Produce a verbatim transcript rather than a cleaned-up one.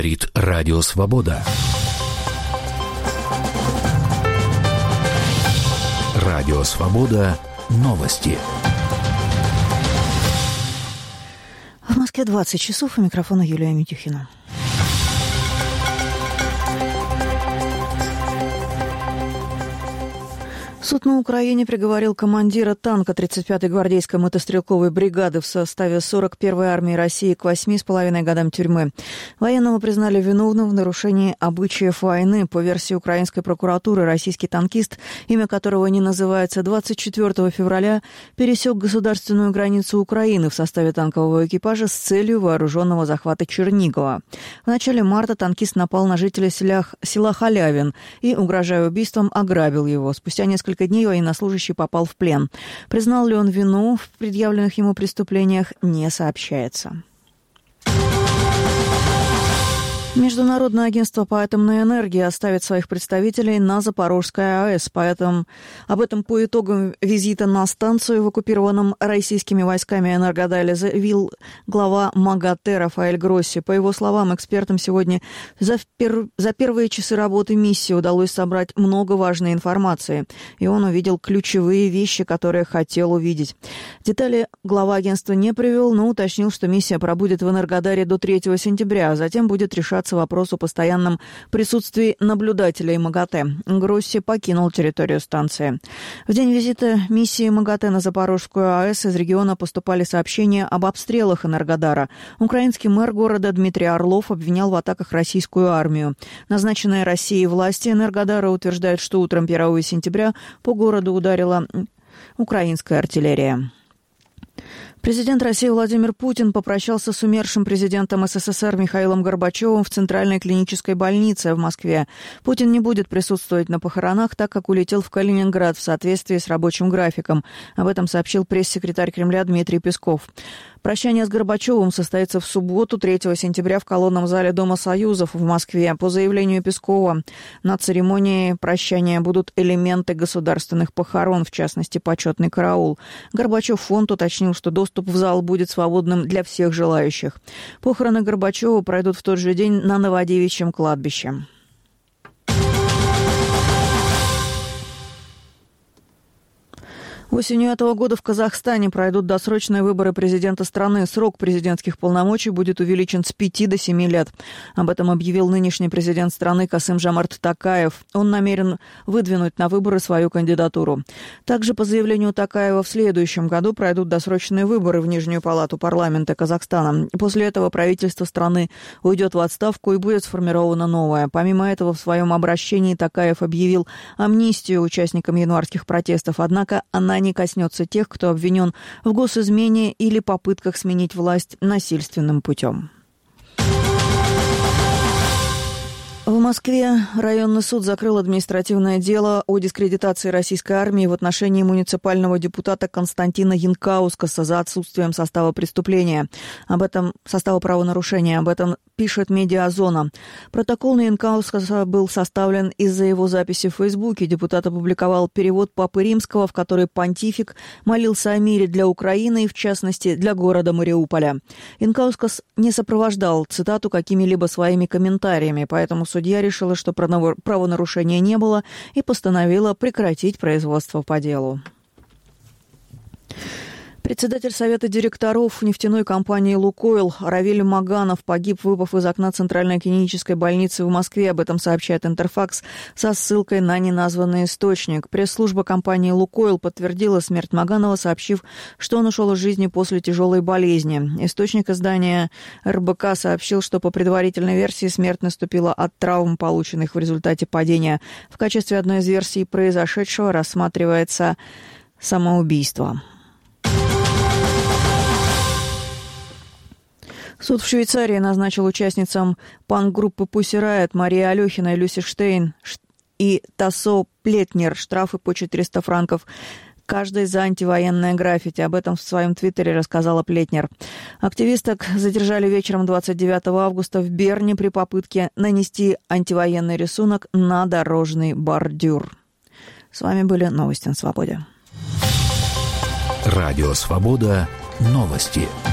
Говорит Радио Свобода. Радио Свобода. Новости. В Москве двадцать часов. У микрофона Юлия Митюхина. Суд на Украине приговорил командира танка тридцать пятой гвардейской мотострелковой бригады в составе сорок первой армии России к восьми с половиной годам тюрьмы. Военного признали виновным в нарушении обычаев войны. По версии украинской прокуратуры, российский танкист, имя которого не называется, двадцать четвёртого февраля пересек государственную границу Украины в составе танкового экипажа с целью вооруженного захвата Чернигова. В начале марта танкист напал на жителя села, села Халявин и, угрожая убийством, ограбил его. Спустя несколько дней военнослужащий попал в плен. Признал ли он вину в предъявленных ему преступлениях, не сообщается. Международное агентство по атомной энергии оставит своих представителей на Запорожской АЭС. Поэтому об этом по итогам визита на станцию в оккупированном российскими войсками Энергодаре заявил глава МАГАТЭ Рафаэль Гросси. По его словам, экспертам сегодня за, пер... за первые часы работы миссии удалось собрать много важной информации. И он увидел ключевые вещи, которые хотел увидеть. Детали глава агентства не привел, но уточнил, что миссия пробудет в Энергодаре до третьего сентября, а затем будет решаться вопрос о постоянном присутствии наблюдателей МАГАТЭ. Гросси покинул территорию станции. В день визита миссии МАГАТЭ на Запорожскую АЭС из региона поступали сообщения об обстрелах Энергодара. Украинский мэр города Дмитрий Орлов обвинял в атаках российскую армию. Назначенные Россией власти Энергодара утверждают, что утром первого сентября по городу ударила украинская артиллерия. Президент России Владимир Путин попрощался с умершим президентом СССР Михаилом Горбачевым в Центральной клинической больнице в Москве. Путин не будет присутствовать на похоронах, так как улетел в Калининград в соответствии с рабочим графиком. Об этом сообщил пресс-секретарь Кремля Дмитрий Песков. Прощание с Горбачевым состоится в субботу, третьего сентября, в колонном зале Дома Союзов в Москве. По заявлению Пескова, на церемонии прощания будут элементы государственных похорон, в частности, почетный караул. Горбачев фонд уточнил, что доступ в зал будет свободным для всех желающих. Похороны Горбачева пройдут в тот же день на Новодевичьем кладбище. Осенью этого года в Казахстане пройдут досрочные выборы президента страны. Срок президентских полномочий будет увеличен с пяти до семи лет. Об этом объявил нынешний президент страны Касым-Жомарт Токаев. Он намерен выдвинуть на выборы свою кандидатуру. Также, по заявлению Токаева, в следующем году пройдут досрочные выборы в Нижнюю палату парламента Казахстана. После этого правительство страны уйдет в отставку и будет сформировано новое. Помимо этого, в своем обращении Токаев объявил амнистию участникам январских протестов. Однако она не коснется тех, кто обвинен в госизмене или попытках сменить власть насильственным путем. В Москве районный суд закрыл административное дело о дискредитации российской армии в отношении муниципального депутата Константина Янкаускаса за отсутствием состава преступления. Об этом состава правонарушения. Об этом пишет «Медиазона». Протокол на Янкаускаса был составлен из-за его записи в Фейсбуке. Депутат опубликовал перевод Папы Римского, в который понтифик молился о мире для Украины и, в частности, для города Мариуполя. Янкаускас не сопровождал цитату какими-либо своими комментариями, поэтому судья решила, что правонарушения не было, и постановила прекратить производство по делу. Председатель Совета директоров нефтяной компании «Лукойл» Равиль Маганов погиб, выпав из окна Центральной клинической больницы в Москве. Об этом сообщает «Интерфакс» со ссылкой на неназванный источник. Пресс-служба компании «Лукойл» подтвердила смерть Маганова, сообщив, что он ушел из жизни после тяжелой болезни. Источник издания эр бэ ка сообщил, что по предварительной версии смерть наступила от травм, полученных в результате падения. В качестве одной из версий произошедшего рассматривается самоубийство. Суд в Швейцарии назначил участницам панк-группы Pussy Riot Марии Алехиной, Люси Штейн и Тассо Плетнер штрафы по четыреста франков каждой за антивоенное граффити. Об этом в своем твиттере рассказала Плетнер. Активисток задержали вечером двадцать девятого августа в Берне при попытке нанести антивоенный рисунок на дорожный бордюр. С вами были новости на Свободе. Радио Свобода. Новости.